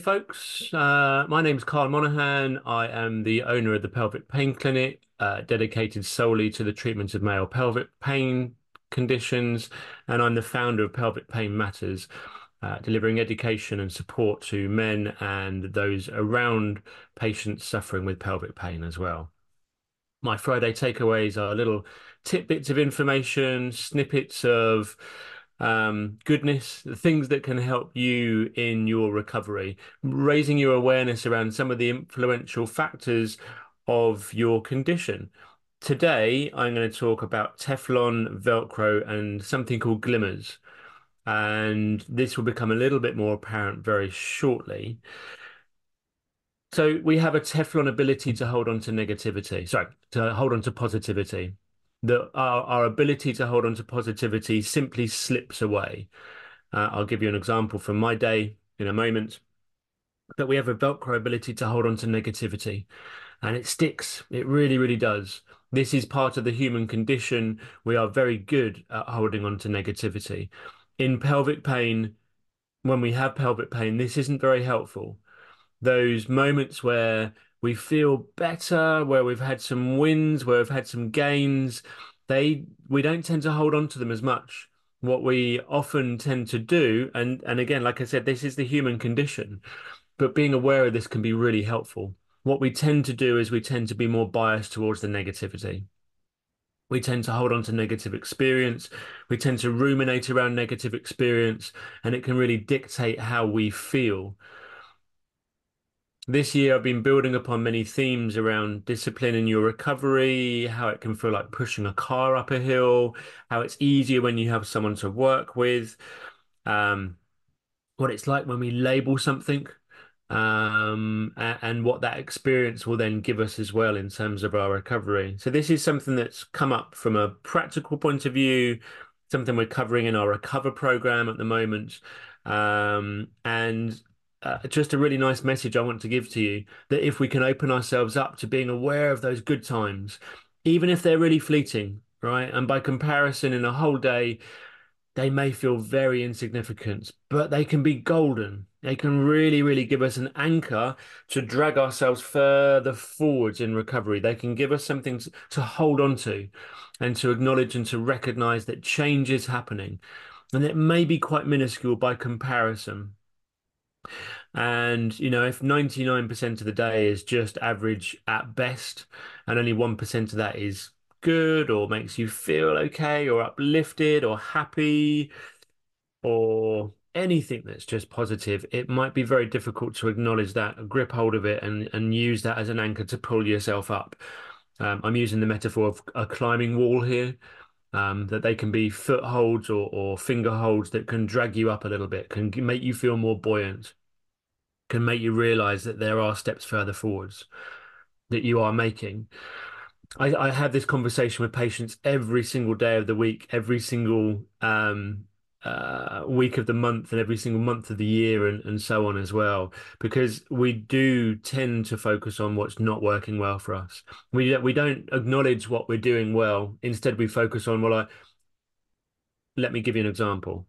folks. My name's Carl Monaghan. I am the owner of the Pelvic Pain Clinic, dedicated solely to the treatment of male pelvic pain conditions, and I'm the founder of Pelvic Pain Matters, delivering education and support to men and those around patients suffering with pelvic pain as well. My Friday takeaways are little tidbits of information, snippets of goodness, the things that can help you in your recovery, raising your awareness around some of the influential factors of your condition. Today, I'm going to talk about Teflon, Velcro, and something called glimmers. And this will become a little bit more apparent very shortly. So we have a Teflon ability to hold on to negativity, sorry, to hold on to positivity. Our ability to hold on to positivity simply slips away. I'll give you an example from my day in a moment. But we have a Velcro ability to hold on to negativity, and it sticks. It really, really does. This is part of the human condition. We are very good at holding on to negativity. In pelvic pain, when we have pelvic pain, this isn't very helpful. Those moments where we feel better, where we've had some wins, where we've had some gains, we don't tend to hold on to them as much. What we often tend to do, and again, like I said, this is the human condition, but being aware of this can be really helpful. What we tend to do is we tend to be more biased towards the negativity. We tend to hold on to negative experience. We tend to ruminate around negative experience, and it can really dictate how we feel. This year, I've been building upon many themes around discipline in your recovery, how it can feel like pushing a car up a hill, how it's easier when you have someone to work with, um, what it's like when we label something, and what that experience will then give us as well in terms of our recovery. So this is something that's come up from a practical point of view, something we're covering in our Recover program at the moment. And just a really nice message I want to give to you that if we can open ourselves up to being aware of those good times, even if they're really fleeting, right? And by comparison, in a whole day, they may feel very insignificant, but they can be golden. They can really, really give us an anchor to drag ourselves further forwards in recovery. They can give us something to hold on to and to acknowledge and to recognize that change is happening. And it may be quite minuscule by comparison. And, if 99% of the day is just average at best, and only 1% of that is good or makes you feel okay or uplifted or happy, or anything that's just positive, it might be very difficult to acknowledge that, grip hold of it, and use that as an anchor to pull yourself up. I'm using the metaphor of a climbing wall here, that they can be footholds or finger holds that can drag you up a little bit, can make you feel more buoyant, can make you realize that there are steps further forwards that you are making. I have this conversation with patients every single day of the week, every single week of the month, and every single month of the year, and so on as well, because we do tend to focus on what's not working well for us. We don't acknowledge what we're doing well. Instead, we focus on, let me give you an example.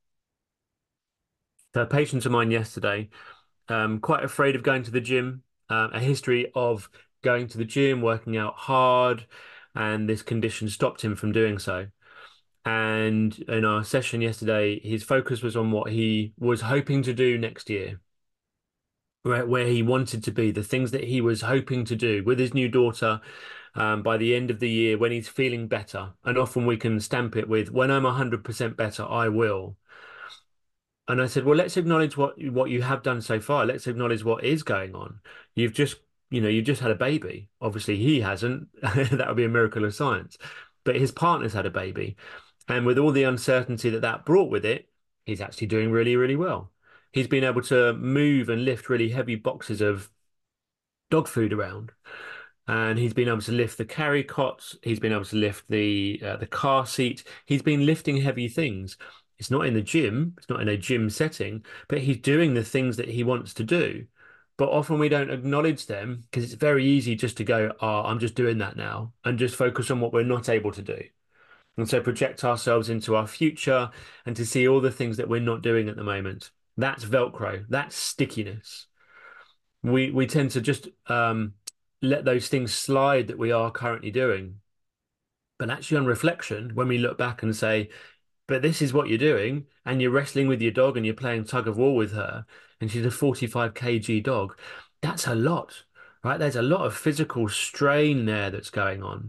So a patient of mine yesterday, quite afraid of going to the gym, a history of going to the gym, working out hard, and this condition stopped him from doing so. And in our session yesterday, his focus was on what he was hoping to do next year, where he wanted to be, the things that he was hoping to do with his new daughter, by the end of the year when he's feeling better. And often we can stamp it with, when I'm 100% better, I will. And I said, well, let's acknowledge what you have done so far. Let's acknowledge what is going on. You've just, you've just had a baby. Obviously, he hasn't. That would be a miracle of science. But his partner's had a baby. And with all the uncertainty that that brought with it, he's actually doing really, really well. He's been able to move and lift really heavy boxes of dog food around. And he's been able to lift the carry cots. He's been able to lift the car seat. He's been lifting heavy things. It's not in the gym. It's not in a gym setting, but he's doing the things that he wants to do. But often we don't acknowledge them because it's very easy just to go, "Oh, I'm just doing that now," and just focus on what we're not able to do. And so project ourselves into our future and to see all the things that we're not doing at the moment. That's Velcro. That's stickiness. We tend to just let those things slide that we are currently doing. But actually, on reflection, when we look back and say, but this is what you're doing, and you're wrestling with your dog and you're playing tug of war with her, and she's a 45 kg dog, that's a lot, right? There's a lot of physical strain there that's going on.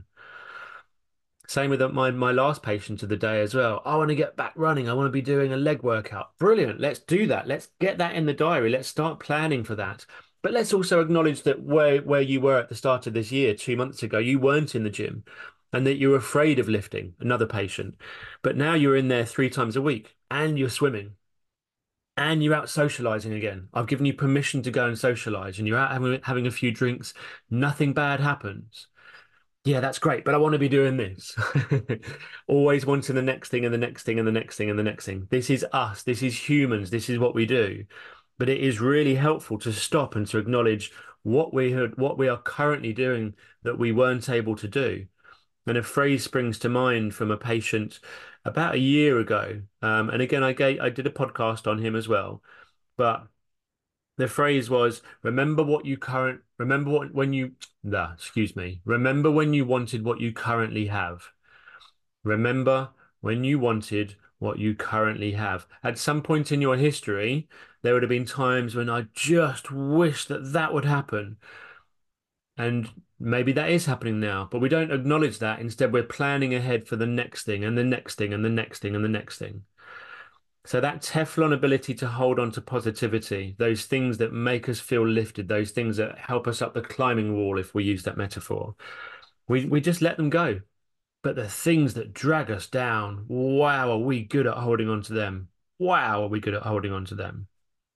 Same with my last patient of the day as well. I want to get back running. I want to be doing a leg workout. Brilliant. Let's do that. Let's get that in the diary. Let's start planning for that. But let's also acknowledge that where you were at the start of this year, 2 months ago, you weren't in the gym and that you were afraid of lifting another patient. But now you're in there 3 times a week and you're swimming and you're out socializing again. I've given you permission to go and socialize and you're out having a few drinks. Nothing bad happens. Yeah, that's great, but I want to be doing this. Always wanting the next thing and the next thing and the next thing and the next thing. This is us. This is humans. This is what we do. But it is really helpful to stop and to acknowledge what we are currently doing that we weren't able to do. And a phrase springs to mind from a patient about a year ago. And again, I did a podcast on him as well. But the phrase was, remember what when you nah, excuse me. Remember when you wanted what you currently have. Remember when you wanted what you currently have. At some point in your history, there would have been times when I just wish that that would happen. And maybe that is happening now, but we don't acknowledge that. Instead, we're planning ahead for the next thing and the next thing and the next thing and the next thing. So that Teflon ability to hold on to positivity, those things that make us feel lifted, those things that help us up the climbing wall, if we use that metaphor, we just let them go. But the things that drag us down, wow, are we good at holding on to them? Wow, are we good at holding on to them?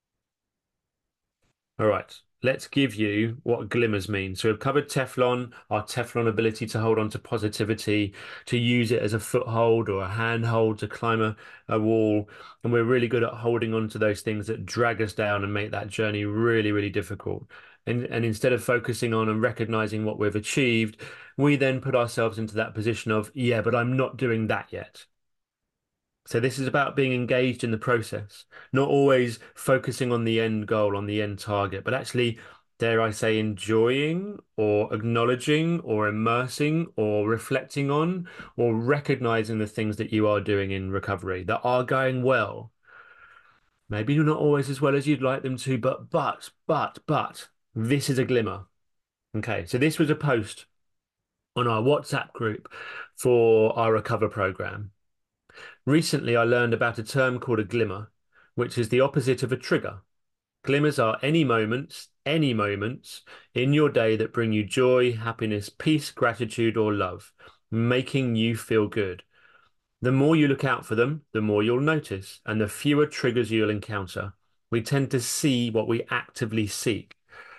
All right, let's give you what glimmers mean. So we've covered Teflon, our Teflon ability to hold on to positivity, to use it as a foothold or a handhold to climb a wall. And we're really good at holding on to those things that drag us down and make that journey really, really difficult. And instead of focusing on and recognizing what we've achieved, we then put ourselves into that position of, yeah, but I'm not doing that yet. So this is about being engaged in the process, not always focusing on the end goal, on the end target, but actually, dare I say, enjoying or acknowledging or immersing or reflecting on or recognizing the things that you are doing in recovery that are going well. Maybe not always as well as you'd like them to, but this is a glimmer. Okay, so this was a post on our WhatsApp group for our Recover program. Recently, I learned about a term called a glimmer, which is the opposite of a trigger. Glimmers are any moments in your day that bring you joy, happiness, peace, gratitude, or love, making you feel good. The more you look out for them, the more you'll notice, and the fewer triggers you'll encounter. We tend to see what we actively seek.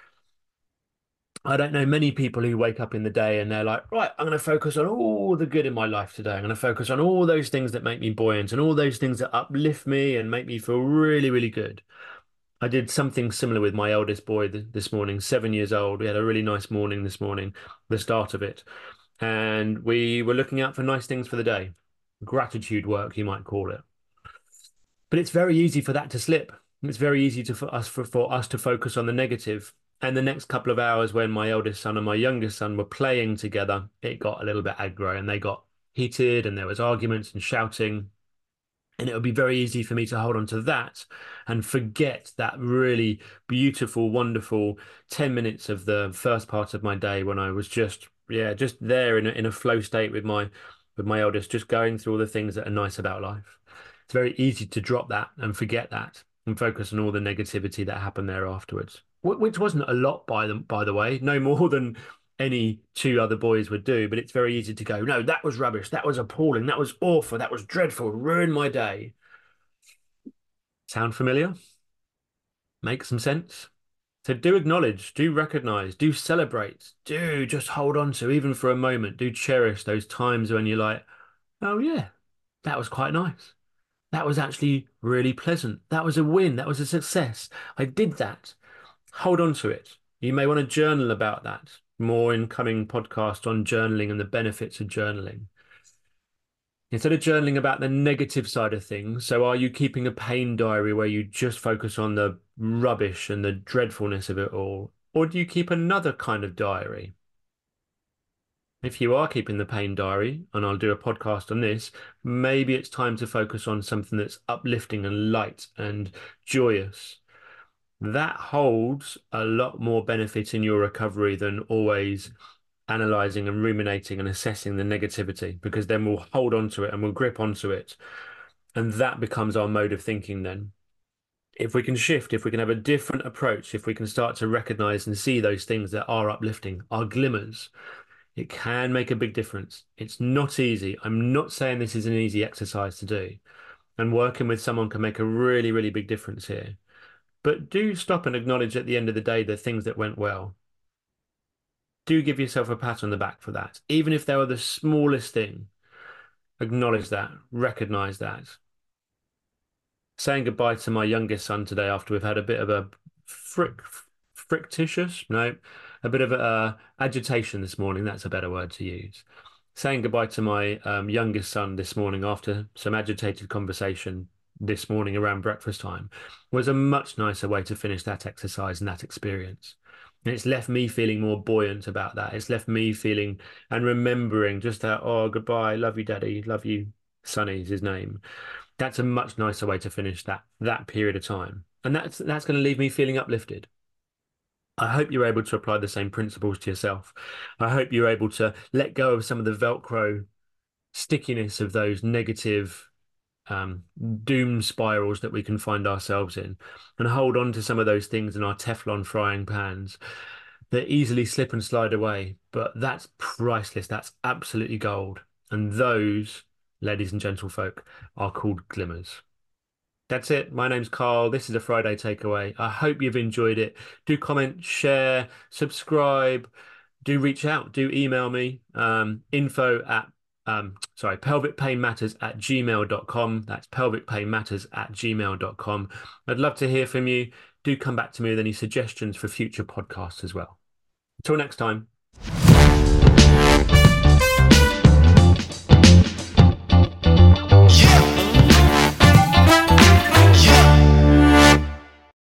I don't know many people who wake up in the day and they're like, right, I'm going to focus on all the good in my life today. I'm going to focus on all those things that make me buoyant and all those things that uplift me and make me feel really, really good. I did something similar with my eldest boy this morning, 7 years old. We had a really nice morning this morning, the start of it. And we were looking out for nice things for the day. Gratitude work, you might call it. But it's very easy for that to slip. It's very easy for us to focus on the negative. And the next couple of hours, when my eldest son and my youngest son were playing together, it got a little bit aggro and they got heated and there was arguments and shouting. And it would be very easy for me to hold on to that and forget that really beautiful, wonderful 10 minutes of the first part of my day when I was just, yeah, just there in a flow state with my eldest, just going through all the things that are nice about life. It's very easy to drop that and forget that and focus on all the negativity that happened there afterwards, which wasn't a lot by the way, no more than any two other boys would do, but it's very easy to go, no, that was rubbish, that was appalling, that was awful, that was dreadful, ruined my day. Sound familiar? Make some sense? So do acknowledge, do recognize, do celebrate, do just hold on to, even for a moment, do cherish those times when you're like, oh yeah, that was quite nice. That was actually really pleasant. That was a win. That was a success. I did that. Hold on to it. You may want to journal about that. More in coming podcast on journaling and the benefits of journaling. Instead of journaling about the negative side of things, so are you keeping a pain diary where you just focus on the rubbish and the dreadfulness of it all? Or do you keep another kind of diary? If you are keeping the pain diary, and I'll do a podcast on this, maybe it's time to focus on something that's uplifting and light and joyous. That holds a lot more benefit in your recovery than always analyzing and ruminating and assessing the negativity, because then we'll hold on to it and we'll grip onto it. And that becomes our mode of thinking then. If we can shift, if we can have a different approach, if we can start to recognize and see those things that are uplifting, our glimmers, it can make a big difference. It's not easy. I'm not saying this is an easy exercise to do. And working with someone can make a really, really big difference here. But do stop and acknowledge at the end of the day the things that went well. Do give yourself a pat on the back for that. Even if they were the smallest thing, acknowledge that, recognize that. Saying goodbye to my youngest son today after we've had a bit of a frictitious, no, a bit of a agitation this morning. That's a better word to use. Saying goodbye to my youngest son this morning after some agitated conversation this morning around breakfast time was a much nicer way to finish that exercise and that experience. And it's left me feeling more buoyant about that. It's left me feeling and remembering just that, oh, goodbye, love you, Daddy, love you, Sonny is his name. That's a much nicer way to finish that period of time. And that's going to leave me feeling uplifted. I hope you're able to apply the same principles to yourself. I hope you're able to let go of some of the Velcro stickiness of those negative um, doom spirals that we can find ourselves in and hold on to some of those things in our Teflon frying pans that easily slip and slide away. But that's priceless. That's absolutely gold. And those, ladies and gentlefolk, are called glimmers. That's it. My name's Carl. This is a Friday takeaway. I hope you've enjoyed it. Do comment, share, subscribe, do reach out, do email me. Info at pelvicpainmatters@gmail.com. That's pelvicpainmatters@gmail.com. I'd love to hear from you. Do come back to me with any suggestions for future podcasts as well. Until next time.